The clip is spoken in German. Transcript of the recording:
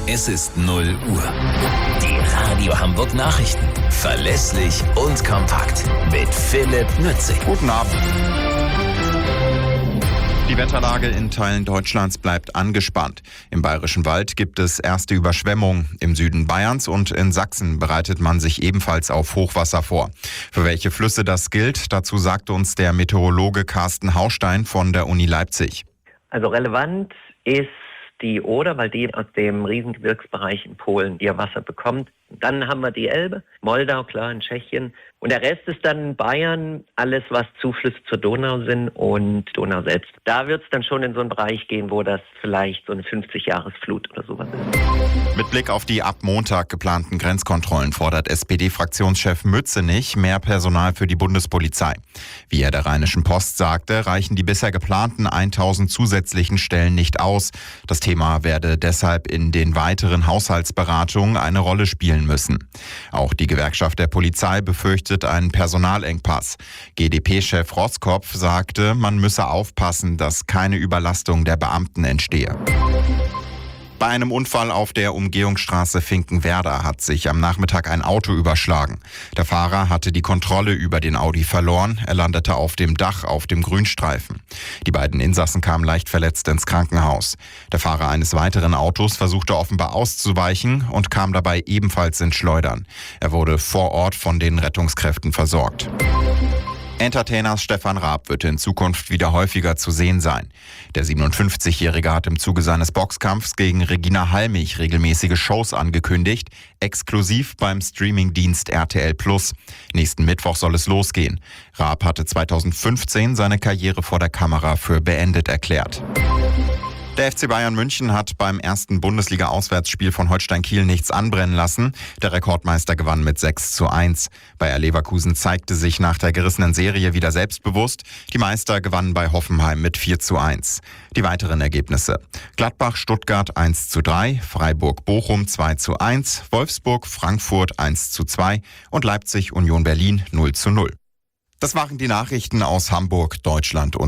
Es ist 0 Uhr. Die Radio Hamburg Nachrichten. Verlässlich und kompakt. Mit Philipp Nützig. Guten Abend. Die Wetterlage in Teilen Deutschlands bleibt angespannt. Im Bayerischen Wald gibt es erste Überschwemmungen. Im Süden Bayerns und in Sachsen bereitet man sich ebenfalls auf Hochwasser vor. Für welche Flüsse das gilt, dazu sagte uns der Meteorologe Carsten Haustein von der Uni Leipzig. Also relevant ist die Oder, weil die aus dem Riesengebirgsbereich in Polen ihr Wasser bekommt. Dann haben wir die Elbe, Moldau, klar, in Tschechien. Und der Rest ist dann in Bayern, alles was Zuflüsse zur Donau sind und Donau selbst. Da wird es dann schon in so einen Bereich gehen, wo das vielleicht so eine 50-Jahres-Flut oder sowas ist. Mit Blick auf die ab Montag geplanten Grenzkontrollen fordert SPD-Fraktionschef Mützenich mehr Personal für die Bundespolizei. Wie er der Rheinischen Post sagte, reichen die bisher geplanten 1000 zusätzlichen Stellen nicht aus. Das Thema werde deshalb in den weiteren Haushaltsberatungen eine Rolle spielen müssen. Auch die Gewerkschaft der Polizei befürchtet einen Personalengpass. GdP-Chef Roskopf sagte, man müsse aufpassen, dass keine Überlastung der Beamten entstehe. Bei einem Unfall auf der Umgehungsstraße Finkenwerder hat sich am Nachmittag ein Auto überschlagen. Der Fahrer hatte die Kontrolle über den Audi verloren. Er landete auf dem Dach auf dem Grünstreifen. Die beiden Insassen kamen leicht verletzt ins Krankenhaus. Der Fahrer eines weiteren Autos versuchte offenbar auszuweichen und kam dabei ebenfalls ins Schleudern. Er wurde vor Ort von den Rettungskräften versorgt. Entertainers Stefan Raab wird in Zukunft wieder häufiger zu sehen sein. Der 57-Jährige hat im Zuge seines Boxkampfs gegen Regina Halmich regelmäßige Shows angekündigt, exklusiv beim Streamingdienst RTL+. Nächsten Mittwoch soll es losgehen. Raab hatte 2015 seine Karriere vor der Kamera für beendet erklärt. Der FC Bayern München hat beim ersten Bundesliga-Auswärtsspiel von Holstein Kiel nichts anbrennen lassen. Der Rekordmeister gewann mit 6:1. Bayer Leverkusen zeigte sich nach der gerissenen Serie wieder selbstbewusst. Die Meister gewannen bei Hoffenheim mit 4:1. Die weiteren Ergebnisse: Gladbach-Stuttgart 1:3, Freiburg-Bochum 2:1, Wolfsburg-Frankfurt 1:2 und Leipzig-Union Berlin 0:0. Das waren die Nachrichten aus Hamburg, Deutschland und